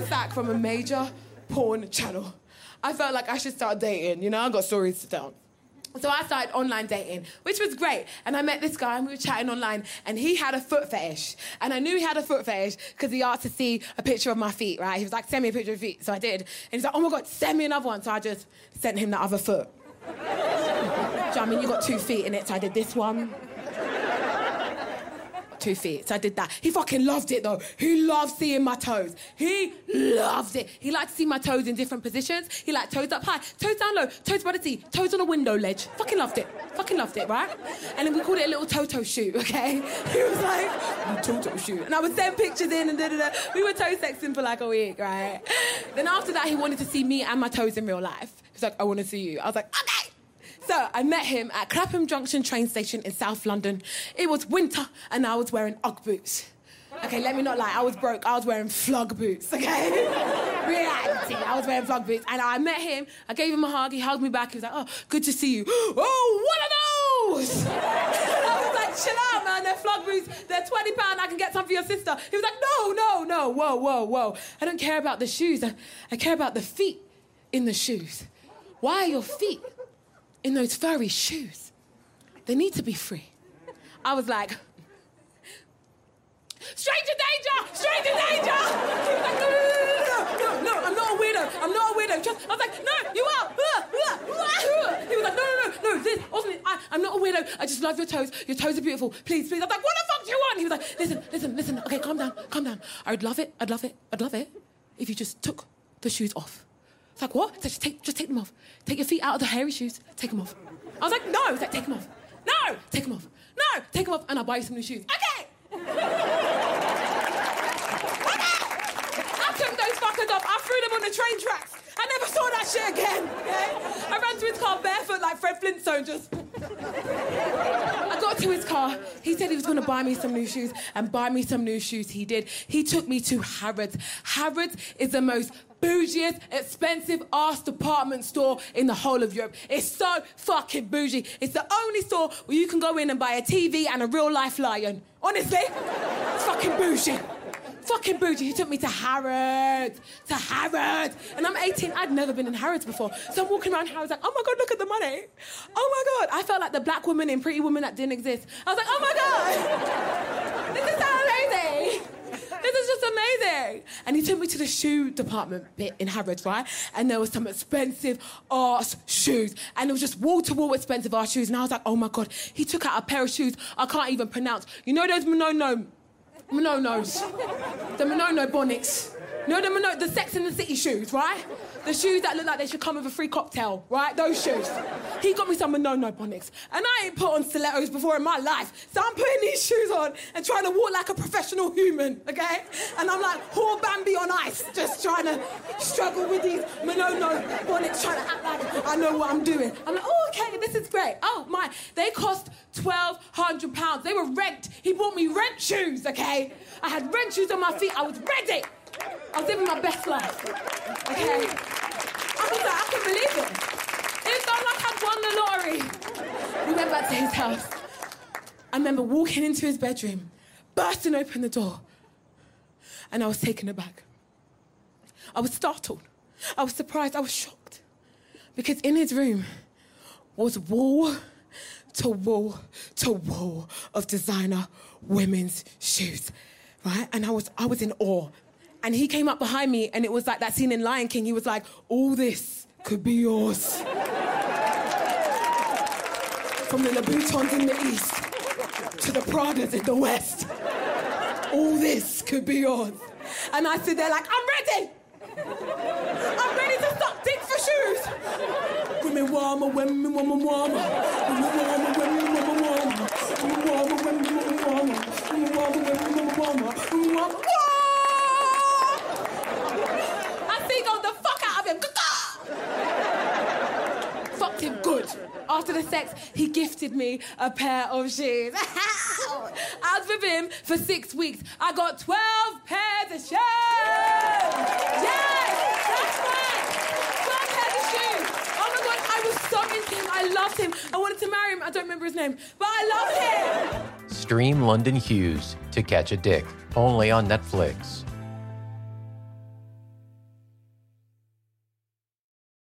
sack from a major porn channel. I felt like I should start dating, you know? I got stories to tell. So I started online dating, which was great. And I met this guy and we were chatting online and he had a foot fetish. And I knew he had a foot fetish because he asked to see a picture of my feet, right? He was like, send me a picture of your feet. So I did. And he's like, oh my God, send me another one. So I just sent him the other foot. Do you know what I mean? You got 2 feet in it, so I did this one. 2 feet, so I did that. He fucking loved it though. He loved seeing my toes. He loved it. He liked to see my toes in different positions. He liked toes up high, toes down low, toes by the sea, toes on a window ledge. Fucking loved it, right? And then we called it a little Toto shoot, okay? He was like, Toto shoot. And I would send pictures in and da-da-da. We were toe sexing for like a week, right? Then after that, he wanted to see me and my toes in real life. He was like, I want to see you. I was like, okay. So I met him at Clapham Junction train station in South London. It was winter and I was wearing Ugg boots. Okay, let me not lie, I was broke. I was wearing flug boots, okay? Reality, I was wearing flug boots. And I met him, I gave him a hug, he hugged me back, he was like, oh, good to see you. Oh, one of those! I was like, chill out, man, they're flug boots, they're £20, I can get some for your sister. He was like, no, whoa. I don't care about the shoes, I care about the feet in the shoes. Why are your feet in those furry shoes? They need to be free. I was like, stranger danger! He was like, no, I'm not a weirdo. I was like, no, you are. He was like, no, this, ultimately, I'm not a weirdo. I just love your toes. Your toes are beautiful. Please. I was like, what the fuck do you want? He was like, listen. Okay, calm down. I'd love it if you just took the shoes off. It's like, what? Just take them off. Take your feet out of the hairy shoes. Take them off. I was like, no. He's like, take them off. No, take them off. No, take them off, and I'll buy you some new shoes. Okay. I took those fuckers off. I threw them on the train tracks. I never saw that shit again. Okay? I ran to his car barefoot like Fred Flintstone. Just. I got to his car. He said he was going to buy me some new shoes, and buy me some new shoes he did. He took me to Harrods. Harrods is the most bougiest, expensive ass department store in the whole of Europe. It's so fucking bougie. It's the only store where you can go in and buy a TV and a real life lion. Honestly, it's fucking bougie. Fucking bougie. He took me to Harrods. And I'm 18. I'd never been in Harrods before. So I'm walking around Harrods like, oh my God, look at the money. Oh my God. I felt like the black woman in Pretty Woman that didn't exist. I was like, oh my God. This is so amazing. This is just amazing. And he took me to the shoe department bit in Harrods, right? And there was some expensive ass shoes. And it was just wall-to-wall expensive ass shoes. And I was like, oh my God. He took out a pair of shoes I can't even pronounce. You know those Mononos? The Monono bonnets. You know the Sex and the City shoes, right? The shoes that look like they should come with a free cocktail, right? Those shoes. He got me some Monono bonnets. And I ain't put on stilettos before in my life. So I'm putting these shoes on and trying to walk like a professional human, okay? And I'm like, whore Bambi on ice, just trying to struggle with these Monono bonnets, trying to act like I know what I'm doing. I'm like, oh, okay, this is great. Oh, my. They cost £1,200. They were rent. He bought me rent shoes, okay? I had rent shoes on my feet. I was ready. I was living my best life, okay? I was like, I couldn't believe it. It felt like I'd won the lottery. We went back to his house. I remember walking into his bedroom, bursting open the door, and I was taken aback. I was startled. I was surprised. I was shocked. Because in his room was wall to wall of designer women's shoes, right? And I was in awe. And he came up behind me, and it was like that scene in Lion King. He was like, all this could be yours. From the Louboutins in the east to the Pradas in the west. All this could be yours. And I stood there like, I'm ready. I'm ready to suck dick for shoes. Women warmer, women warmer, warmer. Women warmer, women warmer, warmer. Women warmer, women warmer, warmer. Women warmer, women warmer, warmer. Women warmer, warmer. Fucked him good. After the sex, he gifted me a pair of shoes. I was with him for 6 weeks. I got 12 pairs of shoes. Yes, that's right. 12 pairs of shoes. Oh my God, I was so into him. I loved him. I wanted to marry him. I don't remember his name, but I loved him. Stream London Hughes to catch a dick, only on Netflix.